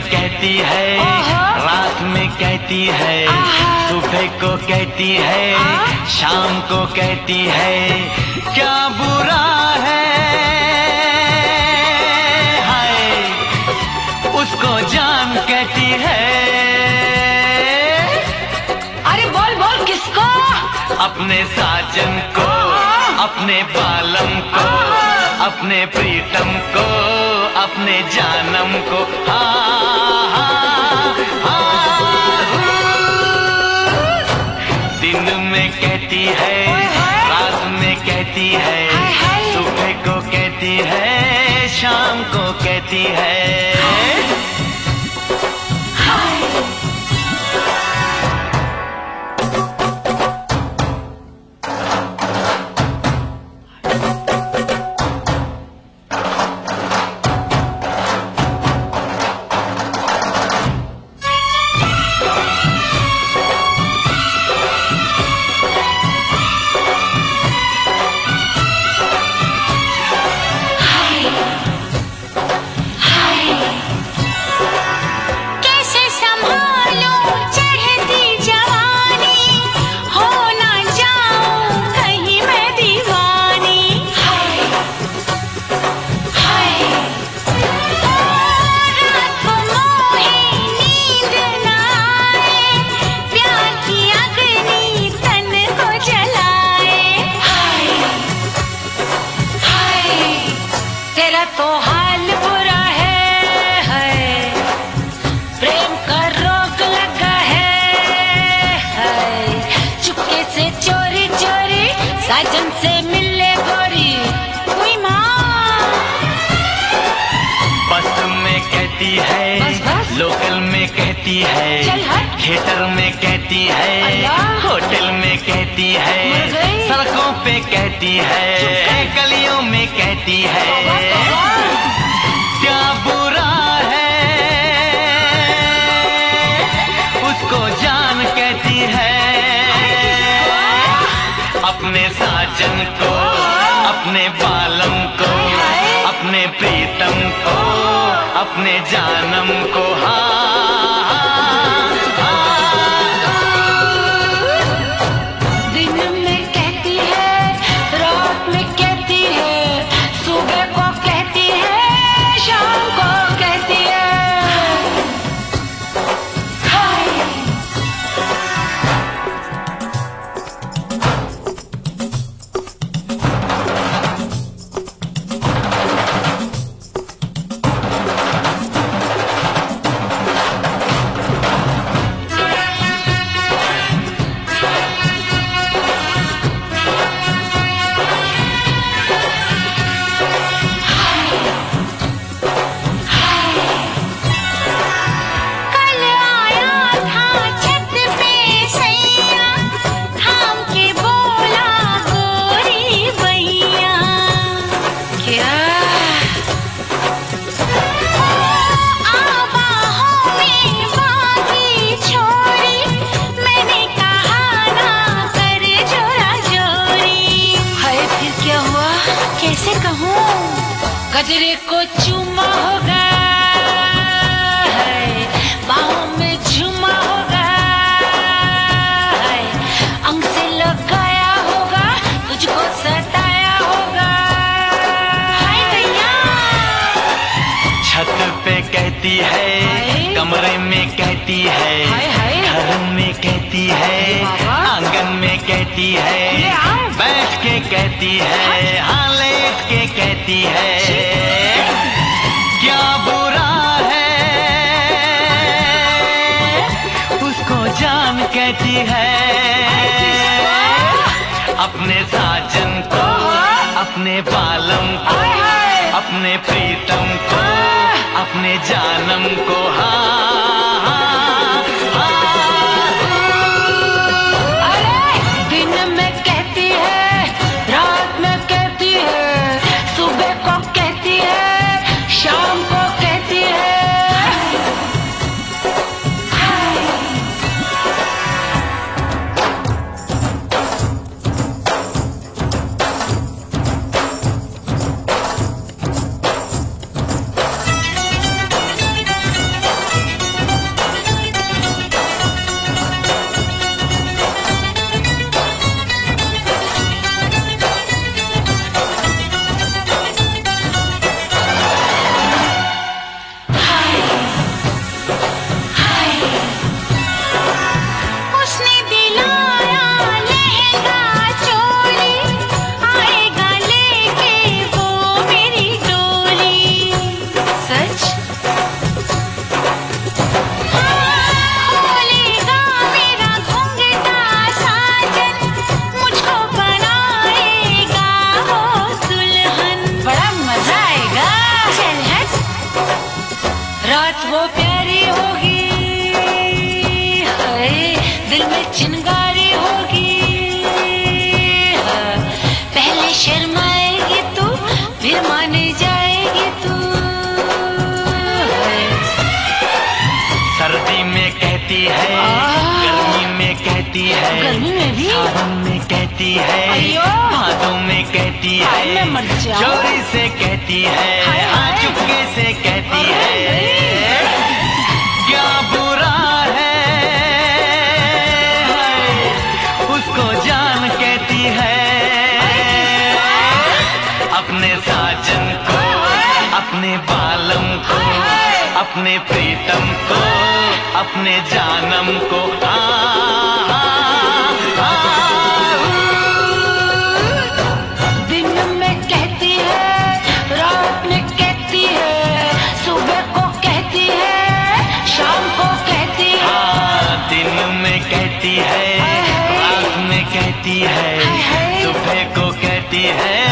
कहती है, रात में कहती है, सुबह को कहती है, शाम को कहती है, क्या बुरा है, हाय उसको जान कहती है। अरे बोल बोल किसको? अपने साजन को, अपने बालम को, अपने प्रीतम को, अपने जानम को। हाँ हाँ हाँ, दिन में कहती है, रात में कहती है, सुबह को कहती है, शाम को कहती है। तेरा तो हाल बुरा है, प्रेम का रोग लगा है, चुपके से चोरी चोरी साजन से मिले गोरी। कोई माँ बस में कहती है, बस। लोकल में कहती है, थिएटर में कहती है, होटल में कहती है, सड़कों पे कहती है, गलियों में कहती है, क्या बुरा है, उसको जान कहती है। अपने साजन को, अपने बालम को, अपने प्रीतम को, अपने जानम को। दिन में कहती है, रात में कहती है, सुबह को कहती है, शाम को कहती है। गजरे को चूमा होगा, बाहों में झूमा होगा, अंग से लगाया होगा, तुझको सताया होगा। हाय भैया छत पे कहती है, कमरे में कहती है, घर में कहती है, आंगन में कहती है, बैठ के कहती है, हाँ लेट के कहती है, क्या बुरा है, उसको जान कहती है। अपने साजन को, अपने बालम को, अपने प्रीतम को, अपने जानम को। दिन में कहती है, रात में कहती है, सुबह को कहती है, शाम को कहती है। कहती है, गर्मी में भी, सावन में कहती है, भादों में कहती है, चोरी से कहती है, हाँ चुपके से कहती है, क्या बुरा है उसको जान कहती है। अपने साजन को, अपने बालम को, अपने प्रीतम को, अपने जानम को दिन में कहती है, रात में कहती है, सुबह को कहती है, शाम को कहती है। दिन में कहती है, रात में कहती है, सुबह को कहती है,